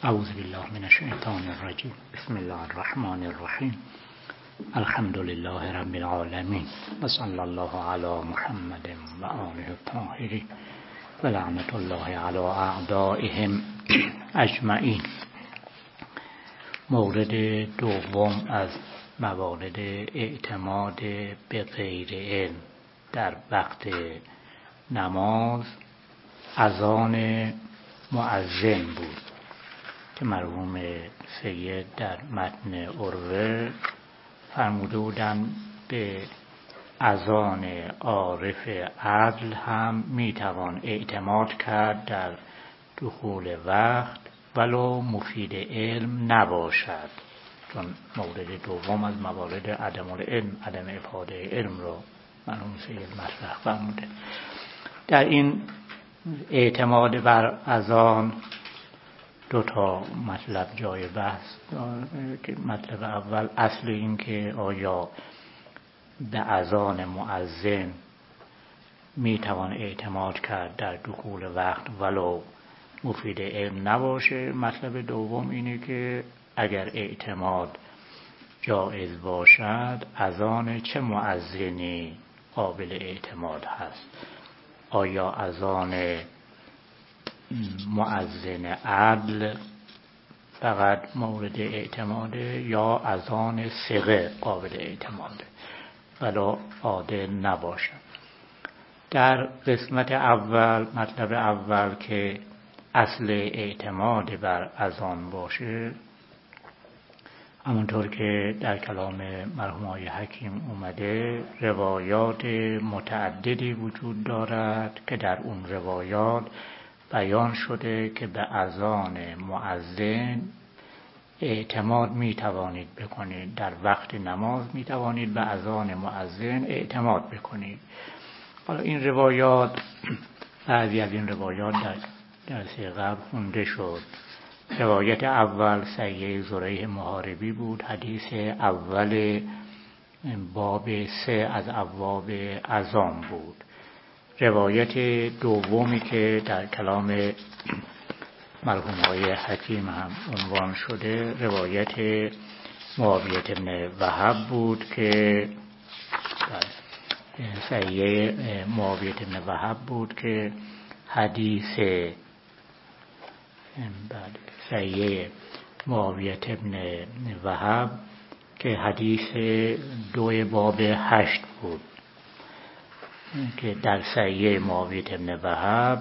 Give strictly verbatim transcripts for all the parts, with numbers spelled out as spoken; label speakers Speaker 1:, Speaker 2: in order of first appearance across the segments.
Speaker 1: اعوذ بالله من الشیطان الرجیم. بسم الله الرحمن الرحیم. الحمد لله رب العالمین و صلی الله علی محمد و آله الطاهرین و لعنت الله علی اعدائهم اجمعین. مورد دوم از موارد اعتماد به غیر علم در وقت نماز اذان مؤذن بود که مرحوم سید در متن عروه فرموده بودند به اذان عارف عدل هم میتوان اعتماد کرد در دخول وقت ولو مفید علم نباشد، چون مورد دوم از موارد عدم العلم عدم افاده علم رو مرحوم سید مطرح فرموده. در این اعتماد بر اذان دو تا مطلب جای بحث که مطلب اول اصل این که آیا به اذان مؤذن میتوان اعتماد کرد در دخول وقت ولو مفید علم نباشه. مطلب دوم اینه که اگر اعتماد جایز باشد اذان چه مؤذنی قابل اعتماد هست؟ آیا اذان مؤذن عدل فقط مورد اعتماده یا اذان ثقه قابل اعتماده ولو عادل نباشه؟ در قسمت اول مطلب اول که اصل اعتماد بر اذان باشه، همونطور که در کلام مرحوم آقای حکیم اومده روایات متعددی وجود دارد که در اون روایات بیان شده که به اذان مؤذن اعتماد می توانید بکنید، در وقت نماز می توانید به اذان مؤذن اعتماد بکنید. حالا این روایات بعضی از این روایات در درس قبل خونده شد. روایت اول سیه زریح محاربی بود، حدیث اول باب سه از ابواب اذان بود. روایت دومی که در کلام مرحوم آقای حکیم هم عنوان شده روایت معاویه بن وهب بود که سیه معاویه بن وهب بود که حدیث سیه معاویه بن وهب که حدیث دو باب هشت بود که در سیه معاویه بن وهب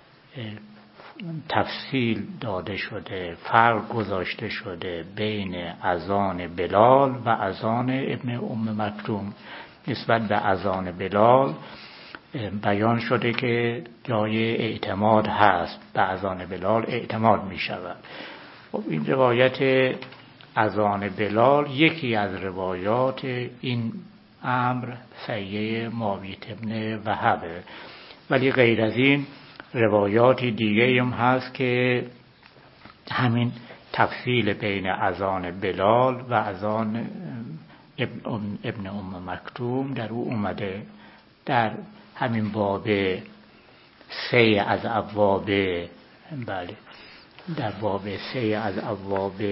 Speaker 1: تفصیل داده شده، فرق گذاشته شده بین اذان بلال و اذان ابن ام مکتوم. نسبت به اذان بلال بیان شده که جای اعتماد هست، به اذان بلال اعتماد می شود. خب این روایت اذان بلال یکی از روایات این امر سیه معاویه بن وهبه، ولی غیر از این روایات دیگه هم هست که همین تفصیل بین اذان بلال و اذان ابن, ابن ام مکتوم در او اومده. در همین باب سه از ابواب بله در باب سه از ابواب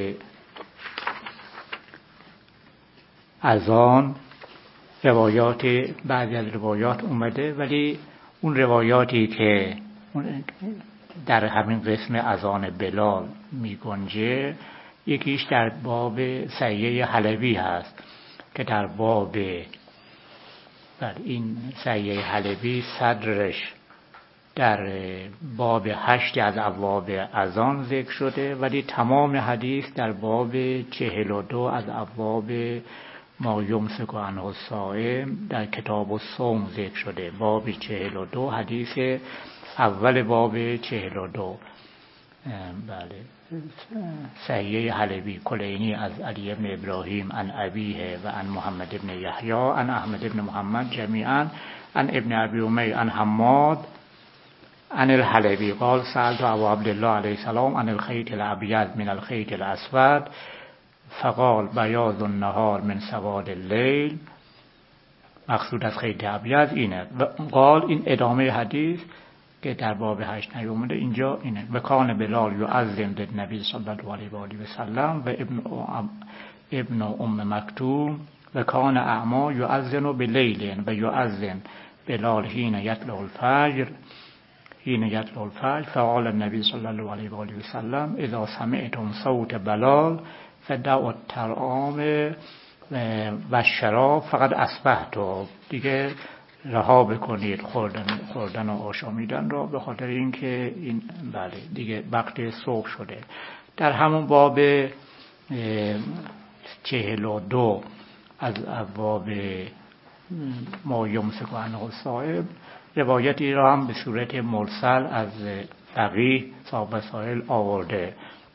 Speaker 1: اذان روایات بعضی از روایات اومده، ولی اون روایاتی که در همین قسم اذان بلال می گنجه یکیش در باب سیه حلبی هست که در باب بر این سیه حلبی صدرش در باب هشت از ابواب اذان ذکر شده، ولی تمام حدیث در باب چهل و دو از ابواب ما یمسک عنه الصائم در کتاب الصوم ذکر شده. باب چهل و دو حدیث اول باب چهل و دو بله سیه حلبی کلینی از علی بن ابراهیم عن ابیه و عن محمد بن یحیی عن احمد بن محمد جمیعا عن ابن ابی امیه عن حماد عن الحلبی قال سألت ابا عبدالله علیه السلام عن الخیط الابیض من الخیط الاسود فقال بیاض النهار من سواد اللیل. مقصود از خیط ابیض اینه. قال این ادامه حدیث که در باب هشت نیومده اینجا اینه: و کان بلال یؤذن للنبی صلی الله علیه و آله و سلم و ابن ابن ام مکتوم و کان اعما یؤذن بلیل و یؤذن بلال حین یطلع الفجر حین یطلع الفجر فقال النبی صلی الله علیه و آله و سلم اذا سمعتم صوت بلال فدعوا الطعام و الشراب فقد اصبحتم. دیگه رها بکنید خوردن خوردن و آشامیدن را، به خاطر اینکه این بله دیگه وقت صبح شده. در همون باب چهل و دو از ابواب ما یمسک عنه الصائب روایتی را هم به صورت مرسل از فقیه صاحب وسائل آورده.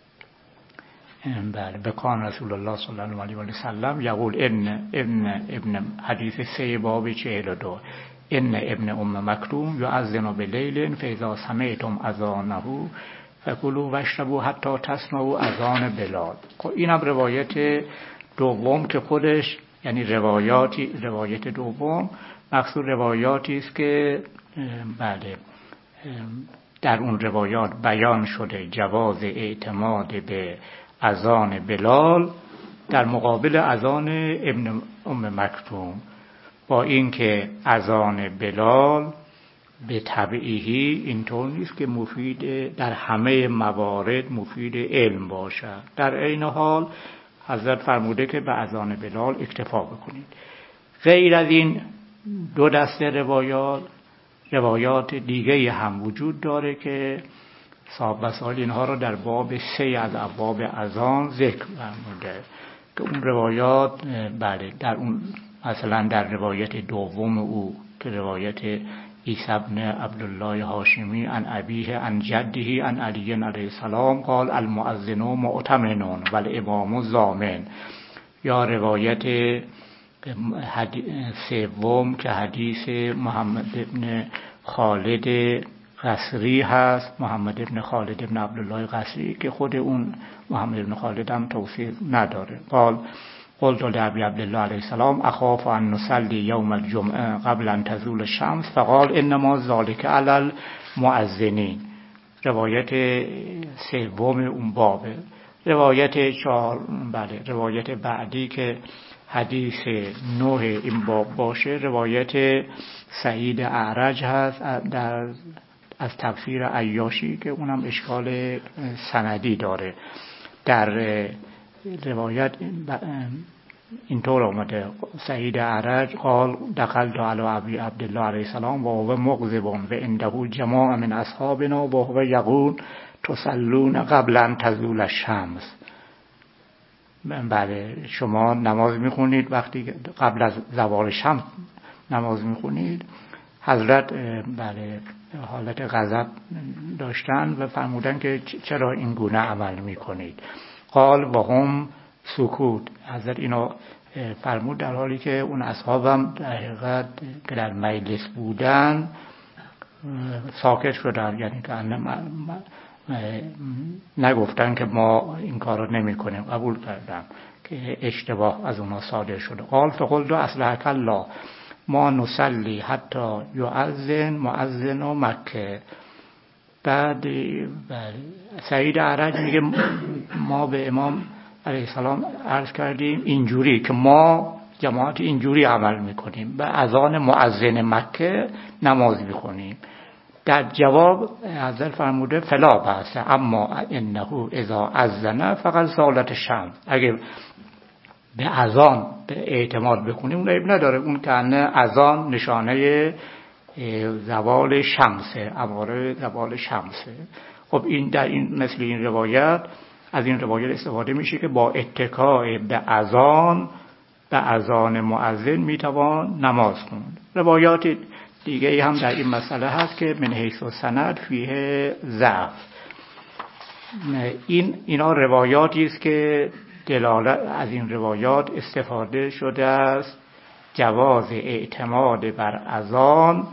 Speaker 1: بله به کان رسول الله صلی الله علیه و سلم یقول ان ابن ابن حدیث سه باب چهل و دو ان ابن ام مکتوم یؤذن بلیل فاذا سمعتم اذانه فکلوا واشربوا حتی تسمعوا اذان بلال. خب اینم روایت دوم که خودش یعنی روایاتی روایت دوم مقصود روایاتی است که بله در اون روایات بیان شده جواز اعتماد به اذان بلال در مقابل اذان ابن ام مکتوم، با اینکه اذان بلال به تبعیهی اینطور نیست که مفید در همه موارد مفید علم باشد. در عین حال حضرت فرموده که به اذان بلال اکتفا بکنید. غیر از این دو دسته روایات روایات دیگه هم وجود داره که صاحب وسائل اینها رو در باب سه از ابواب اذان ذکر فرموده که اون روایات بله در اون مثلا در روایت دوم او که روایت عیسی ابن عبدالله هاشمی عن ابیه عن جده عن علی علیه السلام قال المؤذن مؤتمن والامام ضامن، یا روایت سوم که حدیث محمد ابن خالد قصری هست، محمد ابن خالد ابن عبدالله قصری که خود اون محمد ابن خالد هم توصیف نداره. قال قلت لابی عبدالله علیه السلام اخاف ان نصلی یوم الجمعه قبل ان تزول الشمس فقال انما ذلك علی المؤذنین. روایت سوم اون بابه. روایت چهار بله روایت بعدی که حدیث نه این باب باشه روایت سعید اعرج هست در از تفسیر عیاشی که اونم اشکال سندی داره. در روایت اینطور آمده سعید اعرج قال دخلت علی ابی عبدالله علیه السلام و هو مغضب و عنده جماعه من اصحابنا و هو یقول تصلون قبل ان تزول الشمس. بله شما نماز میخونید وقتی قبل از زوال شمس نماز میخونید. حضرت بله حالت غضب داشتن و فرمودن که چرا این گونه عمل میکنید. قال و هم سکوت. حضرت اینو فرمود در حالی که اون اصحابم در حقیقت که در مجلس بودن ساکت شدن، یعنی که نگفتن که ما این کار رو نمی کنیم، قبول کردن که اشتباه از اونا صادر شده. قال فقلت اصلحک الله ما نصلی حتی یؤذن مؤذن و مکه. بعد سعید اعرج میگه ما به امام علیه السلام عرض کردیم اینجوری که ما جماعت اینجوری عمل میکنیم، به اذان مؤذن مکه نماز میخونیم. در جواب حضرت فرموده فلا بأس اما انه اذا اذن فقط زالت الشمس. اگه به اذان به اعتماد بکنیم اون عیب نداره، اون که اذان نشانه زوال شمسه، اماره زوال شمسه. خب این در این مثل این روایت از این روایت استفاده میشه که با اتکای به اذان به اذان مؤذن میتوان نماز خوند. روایات دیگه هم در این مسئله هست که من حیث سند فیه ضعف. این اینا روایاتی است که دلالت از این روایات استفاده شده است جواز اعتماد بر اذان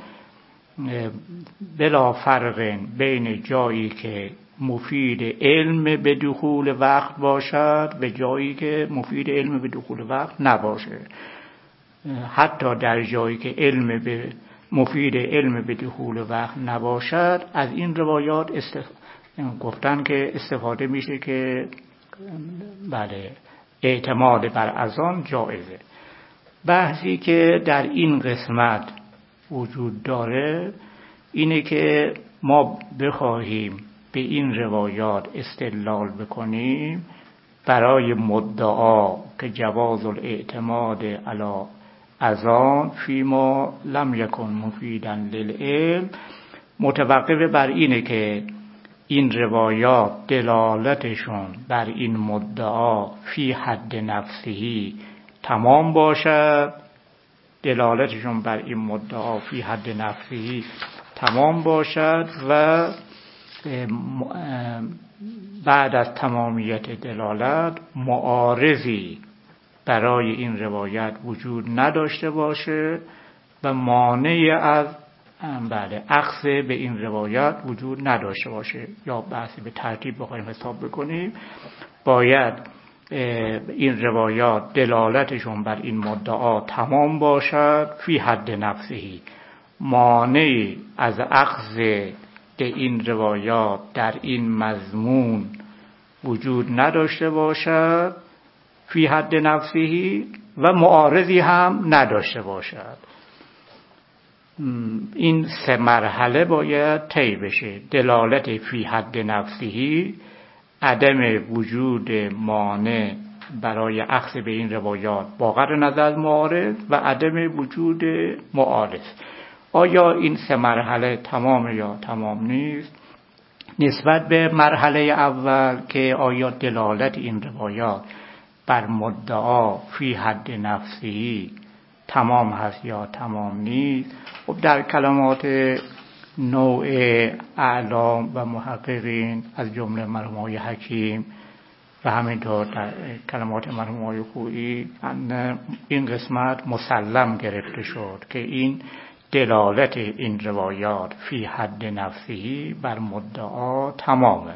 Speaker 1: بلا فرق بین جایی که مفید علم به دخول وقت باشد به جایی که مفید علم به دخول وقت نباشه. حتی در جایی که علم به مفید علم به دخول وقت نباشد، از این روایات استف... گفتن که استفاده میشه که بله اعتماد بر اذان جایزه. بحثی که در این قسمت وجود داره اینه که ما بخواهیم به این روایات استدلال بکنیم برای مدعا که جواز الاعتماد علی اذان فیما لم یکن مفیدا للعلم، متوقف بر اینه که این روایات دلالتشون بر این مدعا فی حد نفسهی تمام باشد، دلالتشون بر این مدعا فی حد نفسهی تمام باشد و بعد از تمامیت دلالت معارضی برای این روایت وجود نداشته باشه و مانع از بله اخذ به این روایت وجود نداشته باشه. یا بحثی به ترتیب بخوایم حساب بکنیم، باید این روایات دلالتشون بر این مدعا تمام باشد فی حد نفسهی، مانع از اخذ به این روایات در این مضمون وجود نداشته باشد فی حد نفسهی و معارضی هم نداشته باشد. این سه مرحله باید طی بشه: دلالت فی حد نفسهی، عدم وجود مانع برای اخذ به این روایات با قطع نظر از معارض و عدم وجود معارض. آیا این سه مرحله تمام یا تمام نیست؟ نسبت به مرحله اول که آیا دلالت این روایات بر مدعا فی حد نفسی تمام هست یا تمام نیست، خب در کلمات نوع اعلام و محققین از جمله مرحوم آقای حکیم و همینطور در کلمات مرحوم آقای خویی این قسمت مسلم گرفته شد که این دلالت این روایات فی حد نفسی بر مدعا تمامه.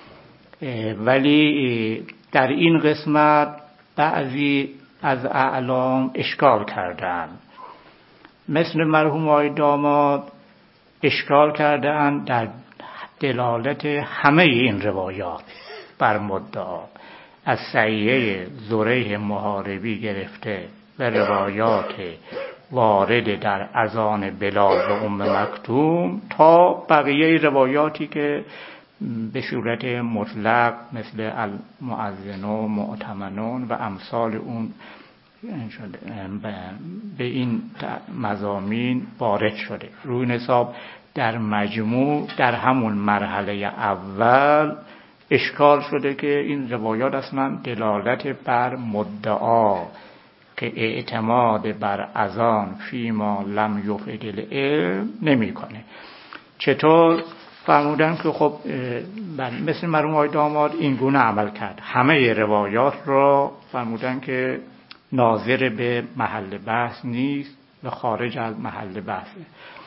Speaker 1: ولی در این قسمت بعضی از اعلام اشکال کردن، مثل مرحوم آقای داماد اشکال کردن در دلالت همه این روایات بر مدعا، از صحیحه زریح محاربی گرفته و روایات وارد در اذان بلال و ام مکتوم تا بقیه روایاتی که به صورت مطلق مثل المؤذنون و مؤتمنون و امثال اون به این مضامین وارد شده. روی حساب در مجموع در همون مرحله اول اشکال شده که این روایات اصلا دلالت بر مدعا که اعتماد بر اذان فیما لم یفد العلم نمیکنه. چطور؟ فرمودن که خب مثل مرحوم آقای داماد این گونه عمل کرد، همه روایات را فرمودن که ناظر به محل بحث نیست و خارج از محل بحثه.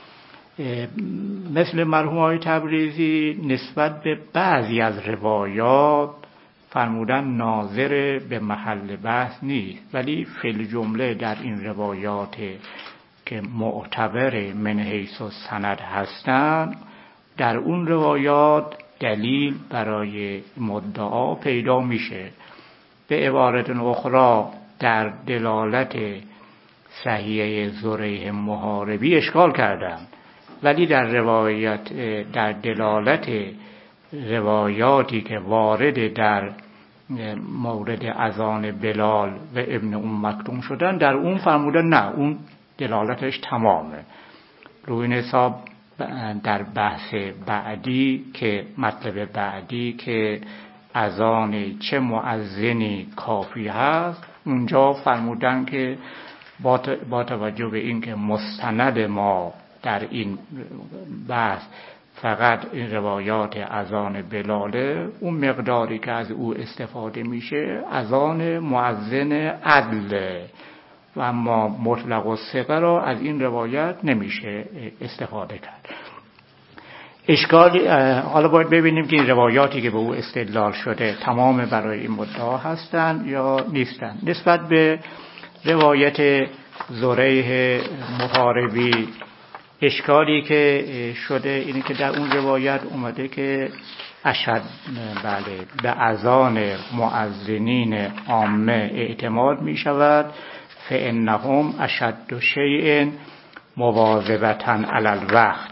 Speaker 1: مثل مرحوم آقای تبریزی نسبت به بعضی از روایات فرمودن ناظر به محل بحث نیست، ولی فی الجمله در این روایات که معتبر من حیث السند هستند، در اون روایات دلیل برای مدعا پیدا میشه. به عبارت اخرى در دلالت صحیحه زریح محاربی اشکال کردن، ولی در روایت در دلالت روایاتی که وارد در مورد اذان بلال و ابن ام مکتوم شدن، در اون فرمودن نه، اون دلالتش تمامه. روی این حساب در بحث بعدی که مطلب بعدی که اذان چه مؤذنی کافی هست، اونجا فرمودن که با توجه به این که مستند ما در این بحث فقط این روایات اذان بلاله، اون مقداری که از او استفاده میشه اذان مؤذن عدل و اما مطلق و ثقه را از این روایت نمیشه استفاده کرد. اشکالی حالا باید ببینیم که این روایاتی که به او استدلال شده تمام برای این مدعا هستند یا نیستند. نسبت به روایت زریح محاربی اشکالی که شده اینه که در اون روایت اومده که اشد بله به اذان مؤذنین عامه اعتماد می شود فانهم اشد شیء مواظبة علی الوقت.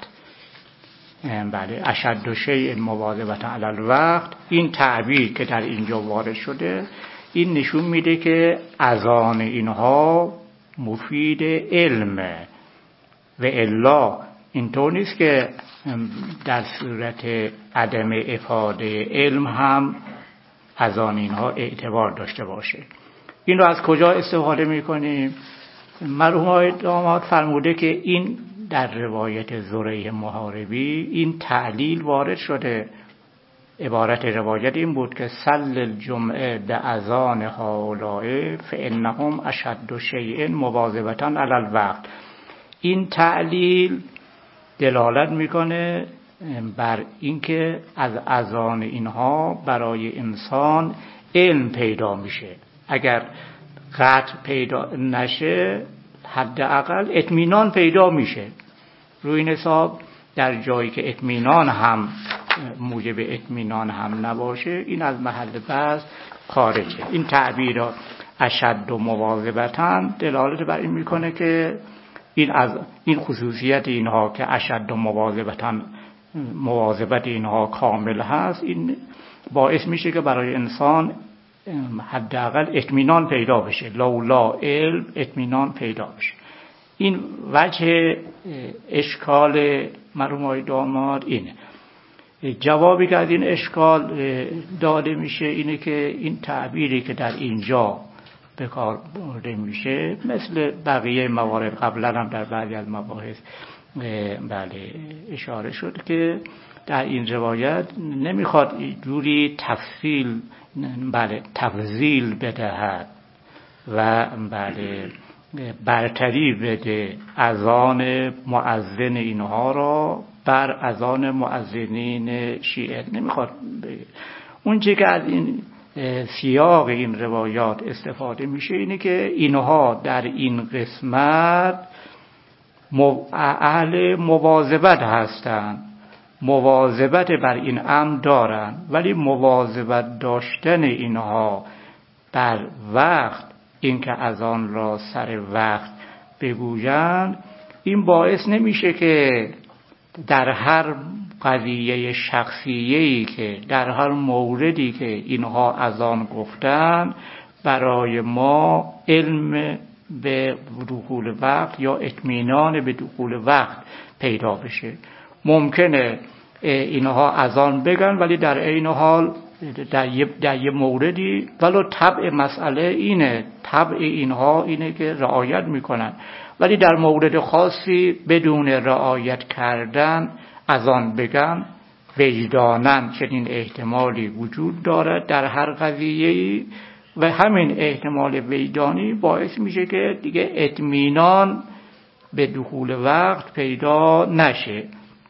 Speaker 1: بله اشد شیء مواظبة علی الوقت، این تعبیر که در اینجا وارد شده این نشون میده که اذان اینها مفید علمه و الا اینطور نیست که در صورت عدم افاده علم هم اذان اینها اعتبار داشته باشه. این رو از کجا استفاده میکنیم؟ مرحوم آقای داماد فرموده که این در روایت زریح محاربی این تعلیل وارد شده. عبارت روایت این بود که صل الجمعه به اذان هؤلاء فانهم اشد شیء مواظبة علی الوقت. این تعلیل دلالت میکنه بر اینکه از اذان اینها برای انسان علم پیدا میشه. اگر قطع پیدا نشه حداقل اطمینان پیدا میشه. روی این حساب در جایی که اطمینان هم موجب اطمینان هم نباشه این از محل بحث خارجه. این تعبیر اشد و مواظبتاً دلالت بر این میکنه که این از این خصوصیت اینها که اشد و مواظبتاً مواظبت اینها کامل هست، این باعث میشه که برای انسان حداقل اطمینان پیدا بشه. لولا علم اطمینان پیدا بشه. این وجه اشکال مرحوم آقای داماد اینه. جوابی که از این اشکال داده میشه اینه که این تعبیری که در اینجا به کار برده میشه مثل بقیه موارد قبلا هم در بعضی از مباحث بله اشاره شد که در این روایت نمیخواد جوری تفصیل بله تفضیل بدهد و بله برتری بده اذان مؤذن اینها را بر اذان مؤذنین شیعه. نمیخواد بگه. اون چیزی که از این سیاق این روایات استفاده میشه اینه که اینها در این قسمت اهل مواظبت هستند، مواظبت بر این امر دارند، ولی مواظبت داشتن اینها بر وقت، اینکه اذان را سر وقت بگویند، این باعث نمیشه که در هر قضیه شخصیه‌ای که در هر موردی که اینها اذان گفتن برای ما علم به دخول وقت یا اطمینان به دخول وقت پیدا بشه. ممکنه اینها اذان بگن ولی در عین حال در یه, در یه موردی ولو طبع مسئله اینه، طبع اینها اینه که رعایت میکنن، ولی در مورد خاصی بدون رعایت کردن اذان بگن وجدانن چنین احتمالی وجود دارد در هر قضیه‌ای و همین احتمال وجدانی باعث میشه که دیگه اطمینان به دخول وقت پیدا نشه.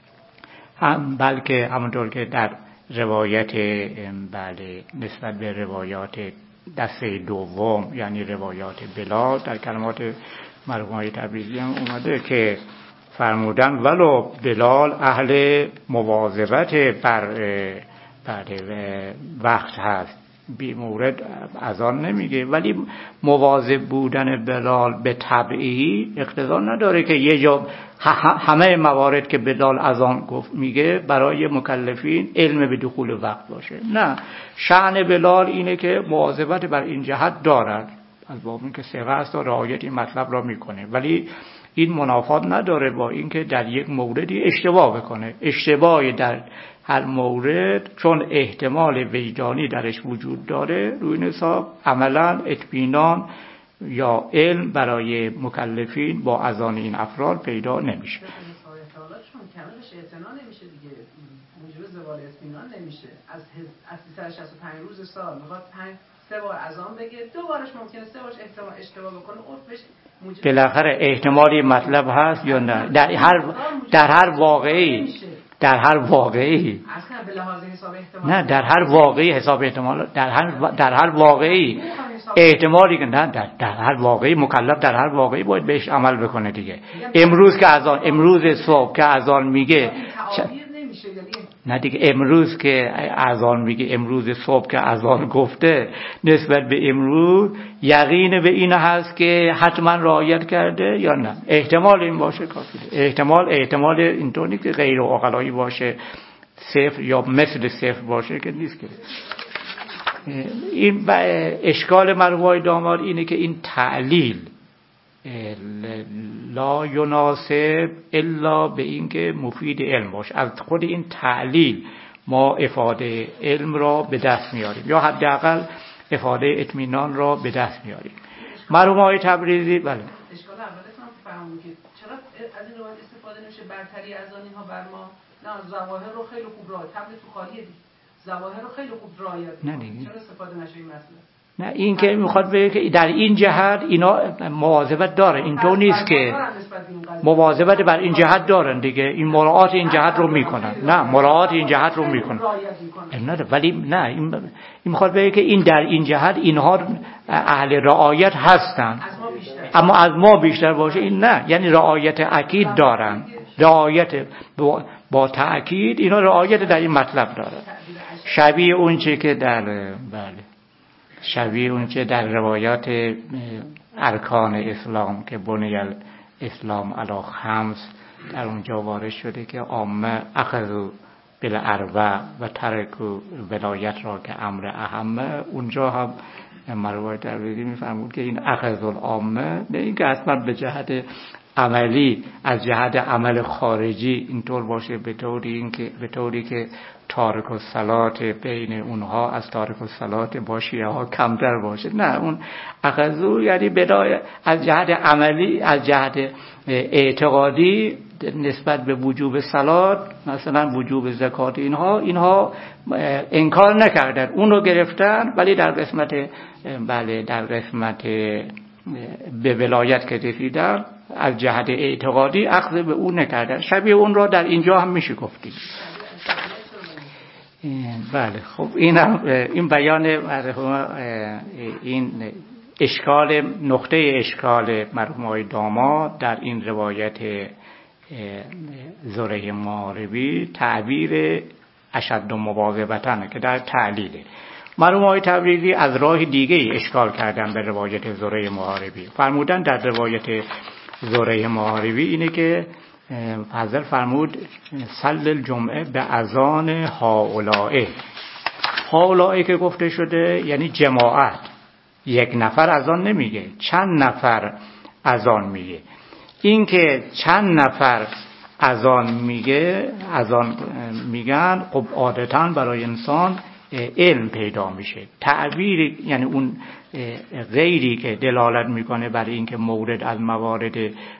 Speaker 1: هم بلکه همونطور که در روایت بله نسبت به روایات دسته دوم یعنی روایات بلال در کلمات مرحوم آقای تبریزی هم اومده که فرمودن ولو بلال اهل مواظبت بر بله وقت هست، بی مورد اذان نمیگه، ولی مواظب بودن بلال به طبعی اقتضا نداره که یه جا همه موارد که بلال اذان گفت میگه برای مکلفین علم به دخول وقت باشه. نه، شأن بلال اینه که مواظبت بر این جهت دارد، از باب اینکه ثقه است و رعایت این مطلب را میکنه، ولی این منافات نداره با اینکه در یک موردی اشتباه بکنه. اشتباهی در هر مورد چون احتمال وجدانی درش وجود داره، روی این حساب عملا اطمینان یا علم برای مکلفین با اذان این افراد پیدا نمیشه.
Speaker 2: احتمالاتشون کمش اعتنا نمیشه دیگه، موجب زوال اطمینان نمیشه. از از سیصد و شصت و پنج روز سال میخواد پنج سه بار اذان بگه، دو بارش ممکنه سه بارش احتمال اشتباه بکنه، عرفش موجب
Speaker 1: بالاخره احتمالی مطلب هست یا نه؟ در هر در هر واقعی در هر واقعی
Speaker 2: اصلا به لحاظ حساب احتمال
Speaker 1: نه در هر واقعی حساب احتمال در هر در هر واقعی احتمالی که نه در, در هر واقعی مکلف در هر واقعی باید بهش عمل بکنه دیگه. امروز که اذان امروز صبح که اذان میگه نه دیگه، امروز که اذان میگه امروز صبح که اذان گفته نسبت به امروز یقین به این هست که حتما رعایت کرده یا نه. احتمال این باشه کافیه. احتمال احتمال اینطوری که غیر عقلایی باشه صفر یا مثل صفر باشه که نیست که. این اشکال مرحوم داماد اینه که این تعلیل لا یناسب الا به این که مفید علم باشه. از خود این تعلیل ما افاده علم را به دست میاریم یا حداقل افاده اطمینان را به دست میاریم. مرحوم آقای تبریزی بله
Speaker 2: اشکال اولتون هم فهمون که چرا از این روایت استفاده نمیشه برتری از آن اینها بر ما؟ نه ظواهر رو خیلی خوب رعایت تبلیغ تو خالیه دیگه، ظواهر رو خیلی خوب رعایت نه چرا استفاده نشه این مسئله؟
Speaker 1: نه این که میخواد بگه که در این جهت اینا مواظبت داره، اینطور نیست که مواظبت بر این جهت دارن دیگه، این مراعات این جهت رو میکنن. نه مراعات این جهت رو میکنن نه ولی نه این این میخواد بگه که این در این جهت اینها اهل رعایت هستن اما از ما بیشتر باشه این نه، یعنی رعایت اکید دارن، رعایت با, با تأکید اینا رعایت در این مطلب داره. شبیه اون چه که در بله شبیه اون چه در روایات ارکان اسلام که بنی الاسلام علی خمس در اونجا وارد شده که عامه اخذوا بالاربع و ترکوا ولایت را که امر اهمه. اونجا هم مرحوم تبریزی میفرمود که این اخذ العامه نه این که اصلا به جهت عملی از جهت عمل خارجی اینطور باشه به طوری این که به طوری که تارک الصلات بین اونها از تارک الصلات با شیعه ها کمتر باشه. نه اون اخذو یعنی بدای از جهت عملی از جهت اعتقادی نسبت به وجوب صلات مثلا وجوب زکات اینها اینها انکار نکردن، اون رو گرفتن ولی در قسمت بله در قسمت به ولایت که رسیدن از جهت اعتقادی اخذ به اون نکردن. شبیه اون را در اینجا هم میشه گفتیم. بله خب این هم این بیان مرحوم این اشکال نقطه اشکال مرحوم آقای داماد در این روایت زره محاربی تعبیر اشد مواظبتن که در تعلیله. مرحوم آقای تبریزی از راه دیگه اشکال کردن به روایت زره محاربی. فرمودن در روایت زره محاربی اینه که حضرت فرمود صل الجمعه به اذان هؤلاء. هؤلاء که گفته شده یعنی جماعت، یک نفر اذان نمیگه، چند نفر اذان میگه. این که چند نفر اذان میگه اذان میگن خب عادتاً برای انسان علم پیدا میشه. تعبیر یعنی اون غیری که دلالت میکنه بر این که مورد از موارد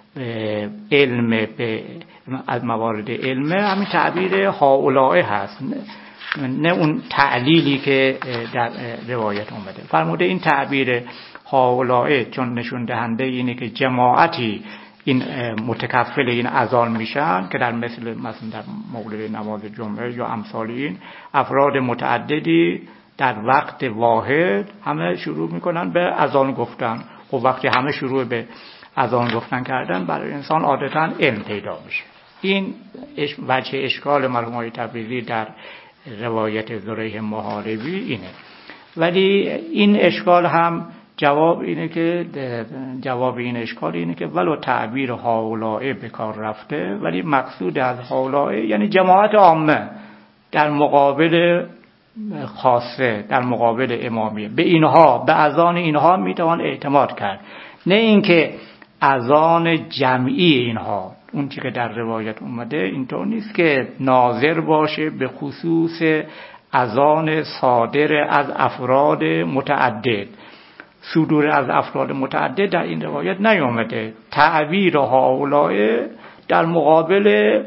Speaker 1: علم به از موارد علمه همین تعبیر هؤلاء هست، نه اون تعلیلی که در روایت اومده. فرموده این تعبیر هؤلاء چون نشون دهنده اینه که جماعتی این متکفل این اذان میشن که در مثل مثلا در مورد نماز جمعه یا امثال این افراد متعددی در وقت واحد همه شروع میکنن به اذان گفتن. خب وقتی همه شروع به اذان گفتن کردن برای انسان عادتاً علم پیدا میشه. این وجه اشکال مرحوم آقای تبریزی در روایت زره محاربی اینه. ولی این اشکال هم جواب اینه که جواب این اشکال اینه که ولو تعبیر هؤلاء به کار رفته ولی مقصود از هؤلاء یعنی جماعت عامه در مقابل خاصه، در مقابل امامیه. به اینها به اذان اینها میتوان اعتماد کرد، نه اینکه اذان جمعی اینها. اون چیزی که در روایت اومده اینطور نیست که ناظر باشه به خصوص اذان صادر از افراد متعدد. صدور از افراد متعدد در این روایت نیامده. تعبیر هؤلاء در مقابل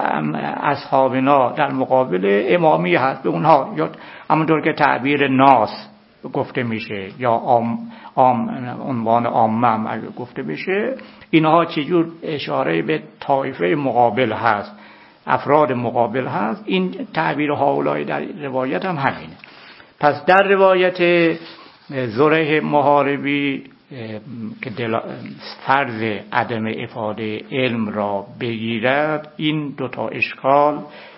Speaker 1: اصحابنا در مقابل امامی هست به اونها، یا همونطور که تعبیر ناس گفته میشه یا عام عام عنوان عامه اگه گفته بشه، اینها چجور اشاره به طایفه مقابل هست، افراد مقابل هست. این تعبیر هؤلاء در روایت هم همینه. پس در روایت زره محاربی که فرض عدم افاده علم را بگیرد، این دوتا اشکال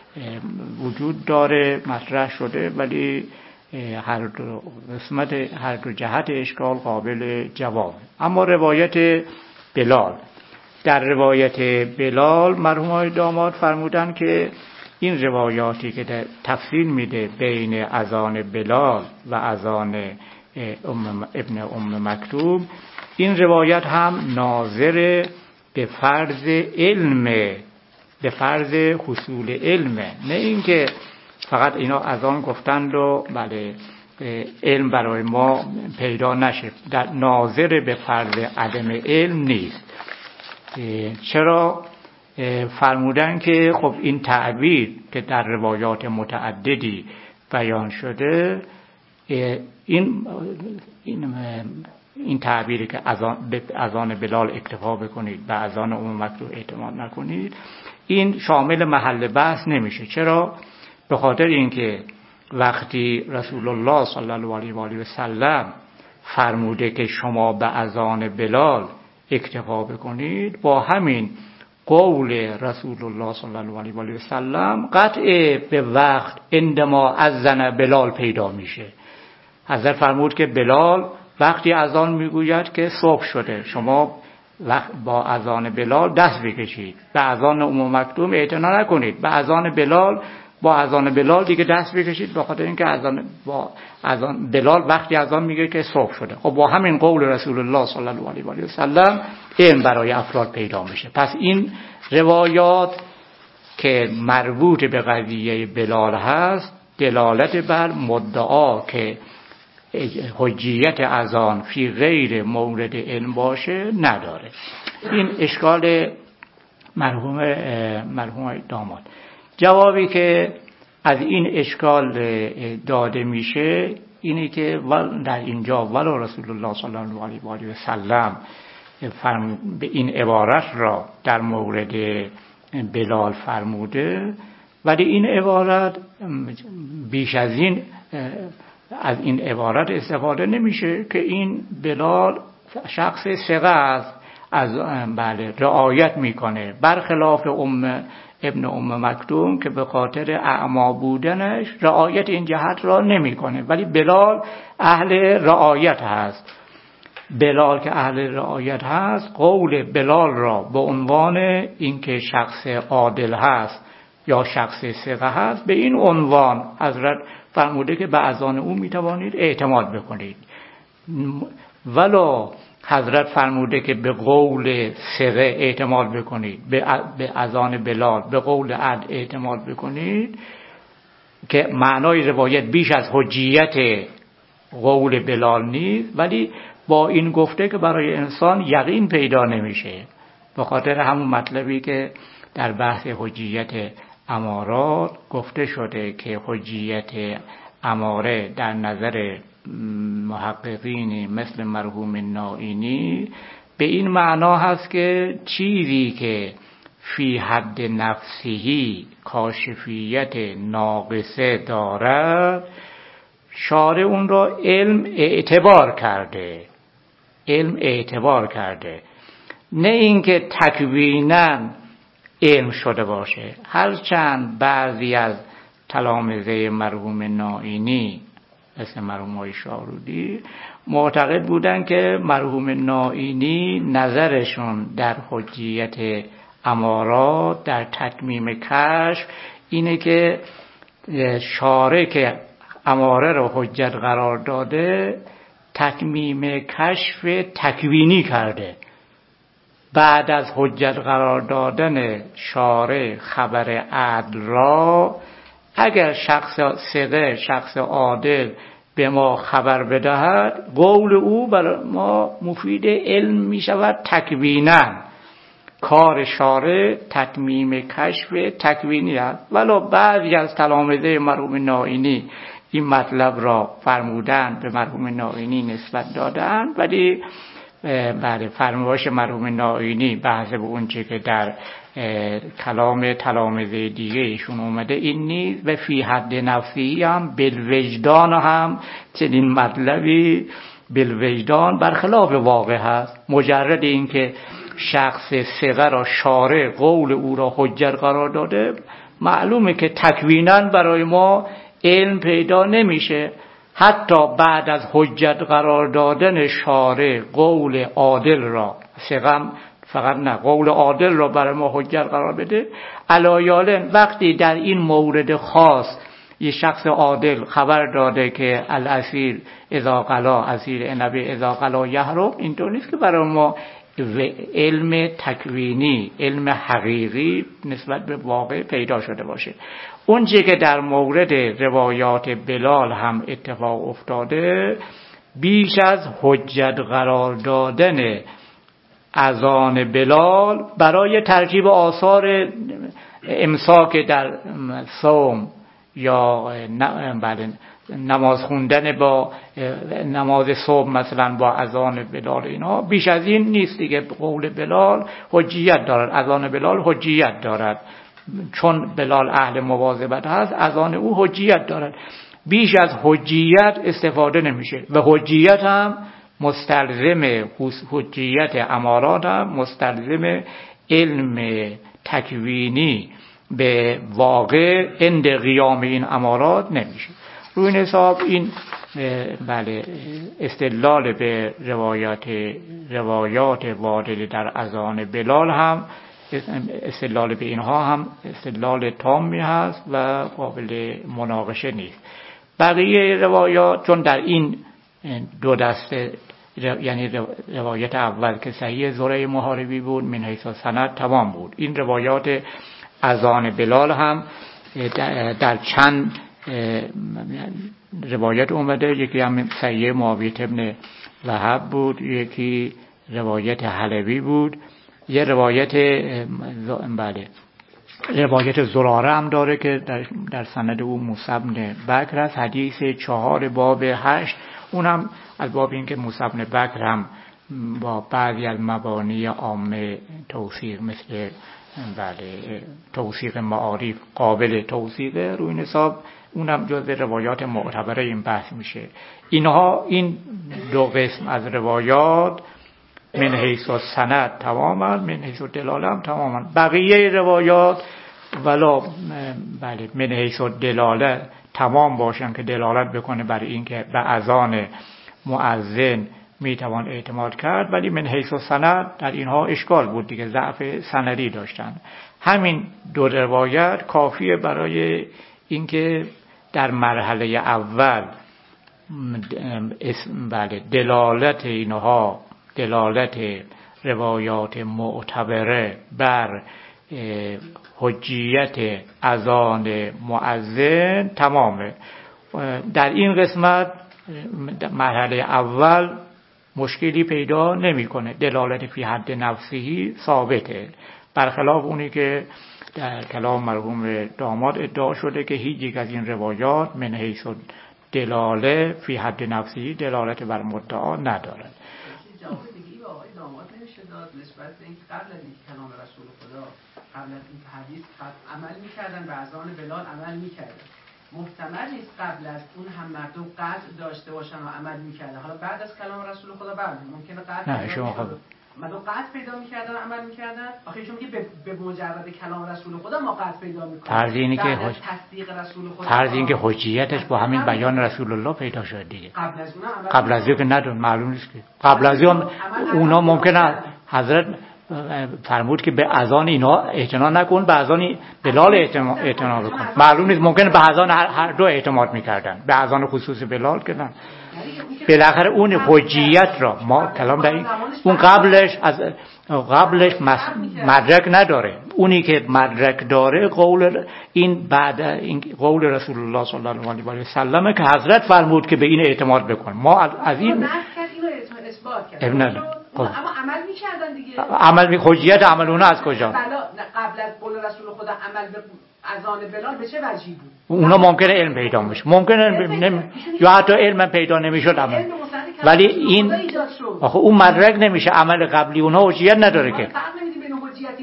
Speaker 1: وجود داره، مطرح شده، ولی هر دو قسمت، هر دو جهت اشکال قابل جواب. اما روایت بلال، در روایت بلال مرحوم داماد فرمودن که این روایاتی که تفصیل میده بین اذان بلال و اذان ابن ام مکتوم، این روایت هم ناظر به فرض علم، به فرض حصول علم، نه اینکه فقط اینا اذان گفتند و بله علم برای ما پیدا نشه. در ناظر به فرض عدم علم نیست. چرا؟ فرمودن که خب این تعبیر که در روایات متعددی بیان شده، این این این تعبیری که اذان به اذان بلال اکتفا بکنید و اذان ام مکتوم اعتماد نکنید، این شامل محل بحث نمیشه. چرا؟ به خاطر اینکه وقتی رسول الله صلی الله علیه و آله و سلم فرموده که شما به اذان بلال اکتفا بکنید، با همین قول رسول الله صلی الله علیه و آله و سلم قطع به وقت عندما اذن بلال پیدا میشه. حضرت فرمود که بلال وقتی اذان میگوید که صبح شده، شما با اذان بلال دست بکشید، به اذان ام مکتوم اعتنا نکنید، به اذان بلال با اذان بلال دیگه دست بکشید، به خاطر اینکه اذان با اذان بلال وقتی اذان میگه که صبح شده. خب با همین قول رسول الله صلی الله علیه و آله و سلم علم برای افراد پیدا میشه. پس این روایات که مربوط به قضیه بلال هست، دلالت بر مدعا که حجیت اذان فی غیر مورد علم باشه نداره. این اشکال مرحوم مرحوم داماد. جوابی که از این اشکال داده میشه اینه که در اینجا ولی رسول الله صلی الله علیه و آله و سلم به این عبارت را در مورد بلال فرموده، ولی این عبارت بیش از این از این عبارت استفاده نمیشه که این بلال شخص ثقه است، از بله رعایت میکنه، برخلاف ام ابن ام مکتوم که به خاطر اعما بودنش رعایت این جهت را نمیکنه، ولی بلال اهل رعایت هست. بلال که اهل رعایت هست، قول بلال را به عنوان اینکه شخص عادل هست یا شخص ثقه هست، به این عنوان حضرت فرموده که به اذان او میتوانید اعتماد بکنید. ولی حضرت فرموده که به قول ثقه اعتماد بکنید، به اذان بلال به قول عدل اعتماد بکنید، که معنای روایت بیش از حجیت قول بلال نیست، ولی با این گفته که برای انسان یقین پیدا نمیشه، به خاطر همون مطلبی که در بحث حجیت امارات گفته شده که حجیت اماره در نظر محققین مثل مرحوم نائینی به این معنا هست که چیزی که فی حد نفسهی کاشفیت ناقصه دارد، شارع اون را علم اعتبار کرده، علم اعتبار کرده، نه اینکه تکویناً علم شده باشه. هرچند بعضی از تلامذه مرحوم نائینی مثل مرحوم های شارودی معتقد بودن که مرحوم نائینی نظرشون در حجیت امارات، در تتمیم کشف اینه که شارع که اماره رو حجت قرار داده، تتمیم کشف تکوینی کرده. بعد از حجت قرار دادن شارع خبر عدل را، اگر شخص ثقه، شخص عادل به ما خبر بدهد، قول او بر ما مفید علم می شود تکویناً. کار شارع تتمیم کشف تکوینی است. ولو بعضی از تلامذه مرحوم نائینی این مطلب را فرمودن، به مرحوم نائینی نسبت دادن، ولی بعد فرمایش مرحوم نائینی به حسب اون چه که در کلام تلامذه دیگه ایشون اومده این نیست و فی حد نفسی هم بالوجدان هم چنین مطلبی بالوجدان برخلاف واقع هست. مجرد این که شخص ثقه را شارع قول او را حجت قرار داده معلومه که تکویناً برای ما علم پیدا نمیشه. حتی بعد از حجت قرار دادن شارع قول عادل را، ثقه فقط نه، قول عادل را برای ما حجت قرار بده، علایالن وقتی در این مورد خاص یه شخص عادل خبر داده که الاسیر اذا قلا، اسیر عنبی اذا قلا یحرم، اینطور نیست که برای ما علم تکوینی، علم حقیقی نسبت به واقع پیدا شده باشه. اون چیزی که در مورد روایات بلال هم اتفاق افتاده، بیش از حجت قرار دادن اذان بلال برای ترتیب آثار امساک در صوم یا بله نماز خوندن با نماز صبح مثلا با اذان بلال، اینا بیش از این نیست دیگه. قول بلال حجیت دارد، اذان بلال حجیت دارد، چون بلال اهل مواظبت هست اذان او حجیت دارد. بیش از حجیت استفاده نمیشه و حجیت هم مستلزم حجیت امارات هم مستلزم علم تکوینی به واقع عند قیام این امارات نمیشه. روی این حساب این بله استدلال به روایات روایات وارده در اذان بلال هم استدلال به اینها هم استدلال تامی هست و قابل مناقشه نیست. بقیه روایات چون در این دو دسته، یعنی روایت اول که صحیح زره محاربی بود من حیث سند تمام بود، این روایات اذان بلال هم در چند روایت اومده، یکی هم صحیح معاویه ابن وهب بود، یکی روایت حلبی بود، یه روایت بله روایت زراره هم داره که در, در سند او موسی بن بکر است، حدیث چهار باب هشت، اونم از باب این که موسی بن بکر هم با بعضی از مبانی عامه توثیق مثل بله توثیق معارف قابل توثیقه، روی این حساب اونم جزء روایات معتبره این بحث میشه. اینها این دو قسم از روایات من حیث السند تماما، من حیث الدلاله هم تماما. بقیه روایات ولا بله من حیث الدلاله تمام باشن که دلالت بکنه بر این که به اذان مؤذن میتوان اعتماد کرد، ولی من حیث السند در اینها اشکال بود دیگه، ضعف سندی داشتن. همین دو روایت کافیه برای اینکه در مرحله اول اسم بله دلالت اینها، دلالت روایات معتبره بر حجیت اذان مؤذن تمامه. در این قسمت مرحله اول مشکلی پیدا نمیکنه، دلالت فی حد نفسی ثابته، برخلاف اونی که در کلام مرحوم داماد ادعا شده که هیچ یک از این روایات من حیث دلاله فی حد نفسی دلالت بر مدعا ندارد.
Speaker 2: جواب دیگه به آقای داماد نمیشه داد نسبت به اینکه قبل از این کلام رسول خدا، قبل از این حدیث عمل میکردن، به اذان بلال عمل میکردن. محتمل نیست قبل از اون هم مردم قطع داشته باشن و عمل میکردن، حالا بعد از کلام رسول خدا بعد ممکنه قطع
Speaker 1: نه شما خب
Speaker 2: مردم قطع پیدا میکردن عمل میکردن. آخه شما میگه به مجرد کلام رسول خدا ما قطع پیدا میکنیم،
Speaker 1: فرض اینه که حج...
Speaker 2: تصدیق رسول خدا،
Speaker 1: فرض این که حجیتش با همین بیان رسول الله پیدا شد دیگه.
Speaker 2: قبل از اون
Speaker 1: قبل از اون که ندون معلوم نیست که قبل از اون اونا ممکنه حضرت فرمود که به اذان اینا اعتنا نکن، به اذان بلال اعتنا بکن. معلوم نیست، ممکنه به اذان هر دو اعتماد میکردن، به اذان خصوص بلال که نه. بالاخره اون حجیت را ما کلام در این اون قبلش از قبلش مدرک نداره، اونی که مدرک داره قول این بعد این قول رسول الله صلی الله علیه و سلم که حضرت فرمود که به این اعتماد بکن. ما از این
Speaker 2: اثبات کردن اما عمل می‌کردن دیگه.
Speaker 1: عمل می حجیت عمل اونها از کجا؟
Speaker 2: قبل از قول رسول خدا عمل به اذان بلال به چه وجهی بود؟
Speaker 1: اونا ممکنه علم پیدا میشه، ممکنه نمی... یا حتی علم پیدا نمیشد عمل، ولی این آخه اون مدرک نمیشه، عمل قبلی اونها حجیت نداره که.
Speaker 2: فرق نمی‌کنه بین حجیت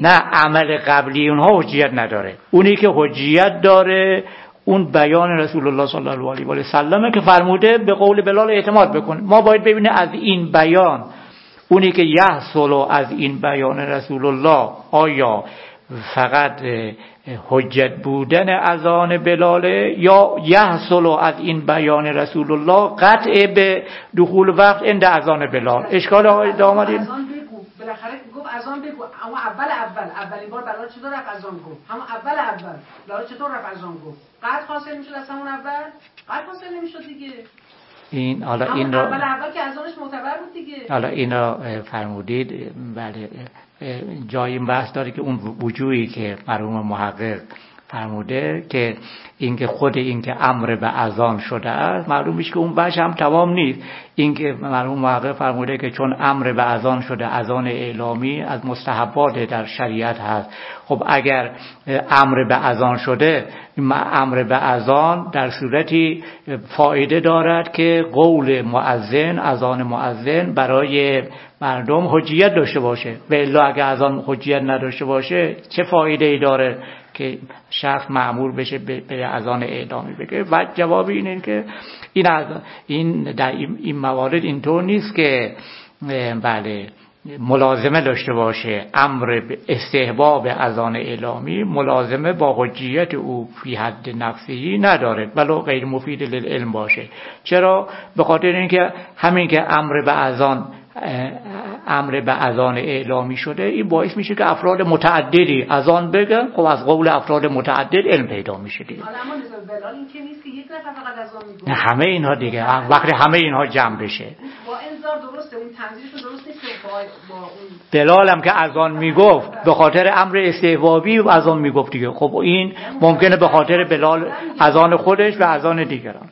Speaker 1: نه عمل قبلی اونها حجیت نداره. اونی که حجیت داره اون بیان رسول الله صلی الله علیه و سلم که فرموده به قول بلال اعتماد بکن. ما باید ببینیم از این بیان اونی که یحصل از این بیان رسول الله آیا فقط حجت بودن اذان بلاله یا یحصل از این بیان رسول الله قطع به دخول وقت عند اذان بلال. اشکال آقای دامادی
Speaker 2: بالاخره گفت اذان بگو، اما اول اول اولین بار بلال چطور رفت اذان گفت؟ همون اول اول بلال چطور رفت اذان گفت؟ قطع حاصل میشد از همون اول؟ قطع حاصل نمیشد دیگه.
Speaker 1: این حالا این رو
Speaker 2: اول اول که اذانش معتبر بود دیگه.
Speaker 1: حالا اینا فرمودید بله جایی بحث داره که اون وجوهی که مرحوم محقق فرموده که اینکه خود اینکه امر به اذان شده است معلوم میشه که اون بحث هم تمام نیست. اینکه مرحوم محقق فرموده که چون امر به اذان شده اذان اعلامی از مستحبات در شریعت هست. خب اگر امر به اذان شده امر به اذان در صورتی فایده دارد که قول مؤذن اذان مؤذن برای مردم حجیت داشته باشه و الا اگر اذان حجیت نداشته باشه چه فایده ای داره که شخص مأمور بشه به اذان اعلامی بگه. و جواب اینه که این این در این موارد اینطور نیست که بله ملازمه داشته باشه. امر به استحباب اذان اعلامی ملازمه با حجیت او فی حد نفسی نداره ولو غیر مفید للعلم باشه. چرا؟ به خاطر اینکه همین که امر به اذان امر به اذان اعلامی شده این باعث میشه که افراد متعددی اذان بگن. خب از قول افراد متعدد علم پیدا میشه دیگه.
Speaker 2: حالا اما بلال این که نیست که یک نفر فقط اذان میگه.
Speaker 1: همه اینها دیگه وقتی همه اینها جمع بشه
Speaker 2: با انذار درسته اون تنظیمش درست نیست با با اون
Speaker 1: بلال هم که اذان میگفت به خاطر امر استحبابی اذان میگفت دیگه. خب این ممکنه به خاطر بلال اذان خودش و اذان دیگران.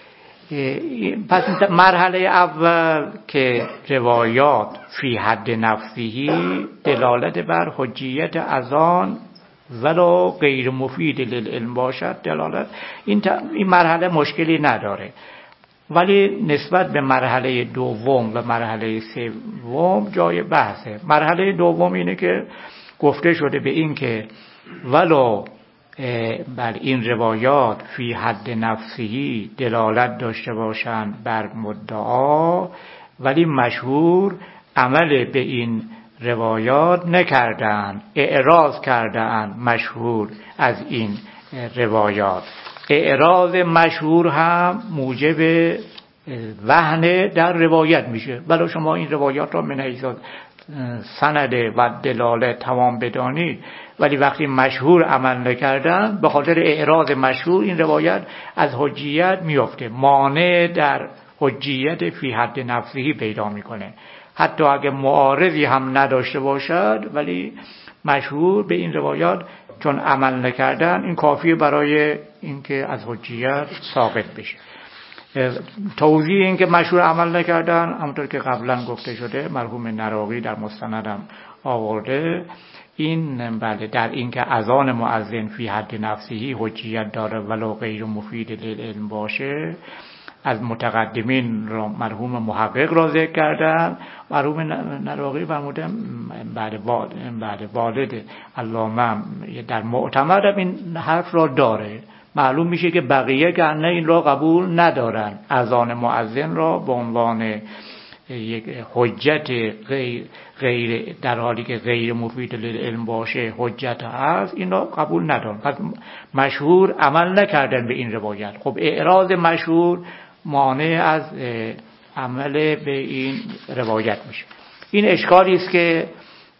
Speaker 1: پس مرحله اول که روایات فی حد نفسی دلالت بر حجیت اذان ولو غیر مفید للعلم باشد دلالت این, این مرحله مشکلی نداره. ولی نسبت به مرحله دوم و مرحله سوم جای بحثه. مرحله دوم اینه که گفته شده به این که ولو بر این روایات فی حد نفسی دلالت داشته باشند بر مدعا ولی مشهور عمل به این روایات نکردند، اعراض کردند مشهور از این روایات. اعراض مشهور هم موجب وهن در روایت میشه. ولی شما این روایات را من حیث سند و دلالت تمام بدانید ولی وقتی مشهور عمل نکردن به خاطر اعراض مشهور این روایت از حجیت میفته، مانع در حجیت فی حد نفسی پیدا میکنه. حتی اگه معارضی هم نداشته باشد ولی مشهور به این روایات چون عمل نکردن این کافیه برای اینکه از حجیت ساقط بشه. توضیح این که مشهور عمل نکردن همونطور که قبلا گفته شده مرحوم نراقی در مستندم آورده. این بله در این که اذان مؤذن فی حد نفسی حجیت داره ولو غیر مفید للعلم باشه از متقدمین را مرحوم محقق را ذکر کردن. مرحوم نراقی فرمودن بعد بعد والد علامه در معتمد این حرف را داره. معلوم میشه که بقیه گرنه این را قبول ندارن. اذان مؤذن را به عنوان یک حجت غیر, غیر در حالی که غیر مفید للعلم باشه حجت هست این را قبول ندارن. پس مشهور عمل نکردن به این روایت. خب اعراض مشهور مانع از عمل به این روایت میشه. این اشکالی است که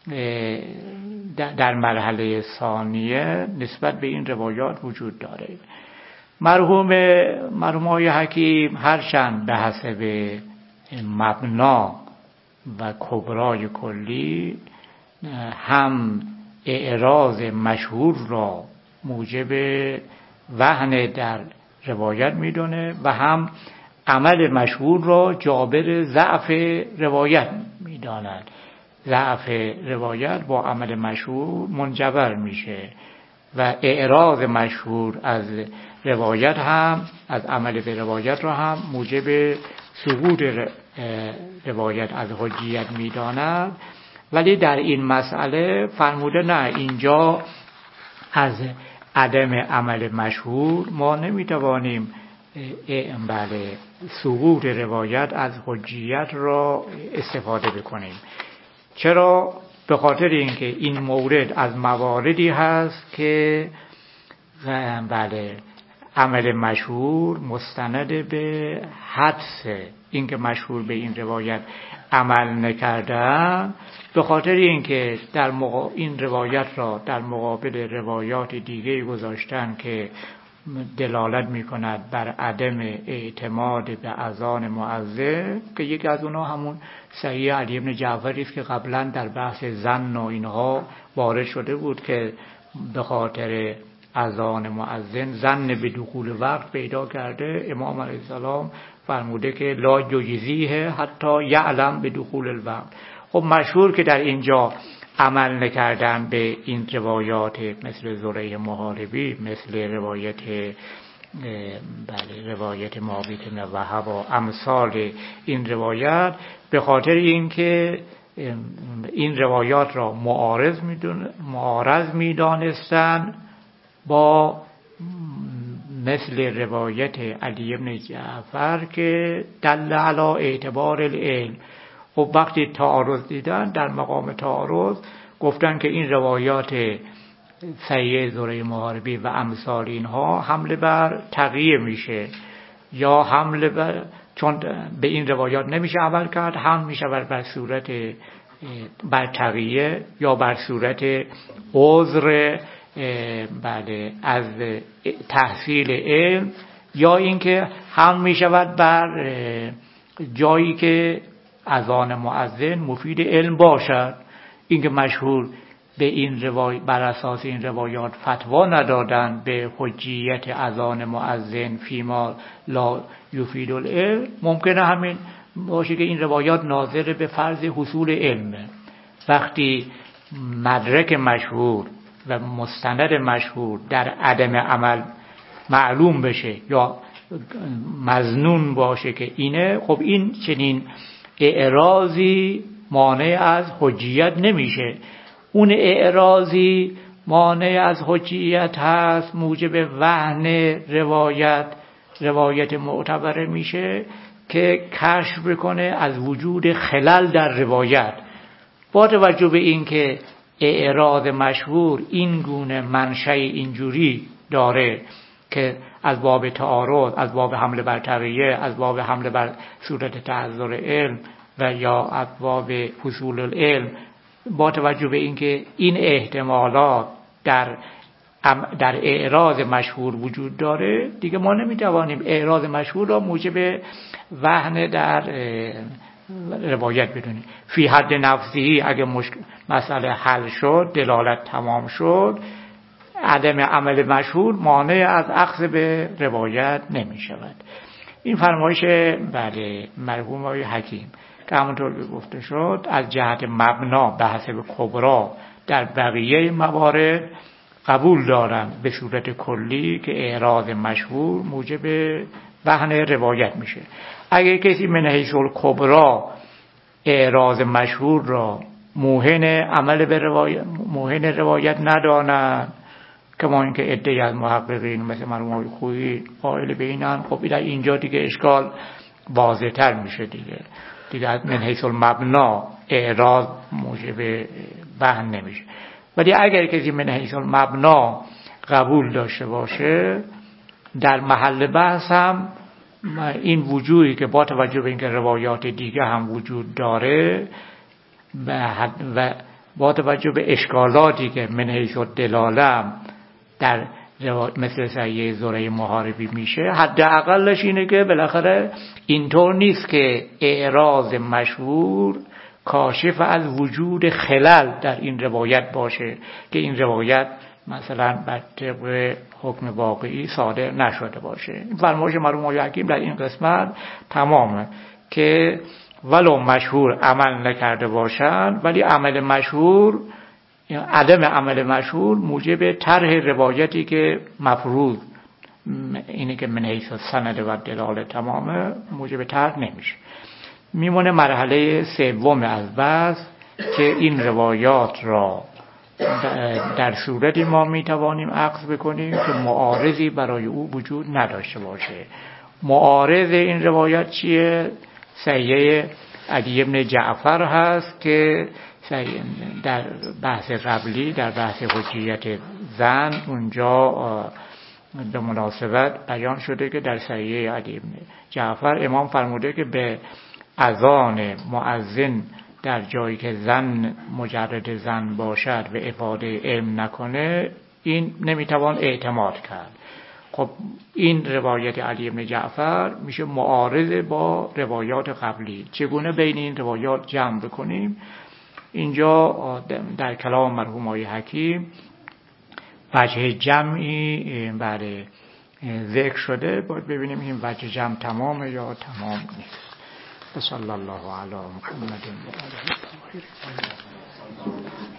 Speaker 1: در مرحله ثانیه نسبت به این روایات وجود داره. مرحوم مرحوم های حکیم هرچند به حسب مبنا و کبرای کلی هم اعراض مشهور را موجب وهن در روایت میدونه و هم عمل مشهور را جابر ضعف روایت میداند. ضعف روایت با عمل مشهور منجبر میشه و اعراض مشهور از روایت هم از عمل به روایت را هم موجب سقوط روایت از حجیت میداند. ولی در این مسئله فرموده نه، اینجا از عدم عمل مشهور ما نمیتوانیم بله سقوط روایت از حجیت را استفاده بکنیم. چرا؟ به خاطر اینکه این مورد از مواردی هست که بله عمل مشهور مستند به حدس اینکه مشهور به این روایت عمل نکردن، به خاطر اینکه در مقا... این روایت را در مقابل روایات دیگه گذاشتن که دلالت میکند بر عدم اعتماد به اذان مؤذن، که یکی از اونها همون صحیح علی بن جعفری است که قبلا در بحث ظن و اینها وارد شده بود که به خاطر اذان مؤذن ظن به دخول وقت پیدا کرده. امام علیه السلام فرموده که لا یجزیه حتی یعلم به دخول الوقت. خب مشهور که در اینجا عمل نکردن به این روایات مثل زریع محاربی، مثل روایت بله روایت معاویه بن وهب و امثال این روایت، به خاطر اینکه این روایات را معارض میدون معارض میدانستن با مثل روایت علی بن جعفر که دل علی اعتبار العلم. خب وقتی تعارض دیدن، در مقام تعارض گفتن که این روایات صحیح زریع محاربی و امثال اینها حمله بر تقیه میشه، یا حمله بر چون به این روایات نمیشه عمل کرد، هم میشه بر, بر صورت بر تقیه یا بر صورت عذر بله از تحصیل علم، یا اینکه هم میشود بر جایی که اذان مؤذن مفید علم باشد. اینکه مشهور به این روایت بر اساس این روایات فتوا ندادن به حجیت اذان مؤذن فیما لا یفید العلم، ممکنه همین باشه که این روایات ناظر به فرض حصول علمه. وقتی مدرک مشهور و مستند مشهور در عدم عمل معلوم بشه یا مظنون باشه که اینه، خب این چنین اعراضی مانع از حجیت نمیشه. اون اعراضی مانع از حجیت هست، موجب وهن روایت روایت معتبره میشه که کشف بکنه از وجود خلل در روایت. با توجه به این که اعراض مشهور این گونه منشأ اینجوری داره که از باب تعارض، از باب حمله بر تقیه، از باب حمله بر صورت تعذر علم و یا از باب حصول العلم، با توجه به اینکه این احتمالات در در اعراض مشهور وجود داره، دیگه ما نمیتوانیم اعراض مشهور را موجب وهن در روایت بدونیم. فی حد نفسی اگه مشکل مسئله حل شد، دلالت تمام شد، عدم عمل مشهور مانع از اخذ به روایت نمی شود. این فرمایش بله مرحوم آقای حکیم که همونطور که گفته شد از جهت مبنا به حسب کبرا در بقیه موارد قبول دارن به صورت کلی که اعراض مشهور موجب وهن روایت میشه. اگر کسی من حیث الکبرا اعراض مشهور را موهن عمل به روایت موهن روایت ندانند، کما اینکه عده‌ای از محققین مثل مرحوم آقای خویی قائل به اینن، خب در اینجا دیگه اشکال واضح‌تر میشه دیگه دیگه از من حیث المبنا اعراض موجب وهن نمیشه. ولی اگر کسی من حیث المبنا قبول داشته باشه، در محل بحث هم این وجودی که با توجه به اینکه روایات دیگه هم وجود داره و با توجه به اشکالاتی که من حیث الدلاله در مثل صحیح زریع محاربی میشه، حداقلش اینه که بالاخره اینطور نیست که اعراض مشهور کاشف از وجود خلل در این روایت باشه که این روایت مثلا بر طبق حکم واقعی صادر نشده باشه. این فرمایش مرحوم آقای حکیم در این قسمت تمامه که ولو مشهور عمل نکرده باشند، ولی عمل مشهور عدم عمل مشهور موجب طرح روایتی که مفروض اینه که من حیث سند و دلاله تمامه موجب طرح نمیشه. میمونه مرحله سوم از بحث که این روایات را در صورتی ما میتوانیم اخذ بکنیم که معارضی برای او وجود نداشته باشه. معارض این روایت چیه؟ صحیحه علی بن جعفر هست که در بحث قبلی در بحث حجیت زن اونجا به مناسبت بیان شده که در صحیح علی بن جعفر امام فرموده که به اذان مؤذن در جایی که زن مجرد زن باشد و افاده علم نکنه این نمیتوان اعتماد کرد. خب این روایت علی بن جعفر میشه معارض با روایات قبلی. چگونه بین این روایات جمع بکنیم؟ اینجا در کلام مرحوم آقای حکیم وجه جمعی برای ذکر شده، باید ببینیم این وجه جمع تمامه یا تمام نیست. صلی الله علی محمد و آله.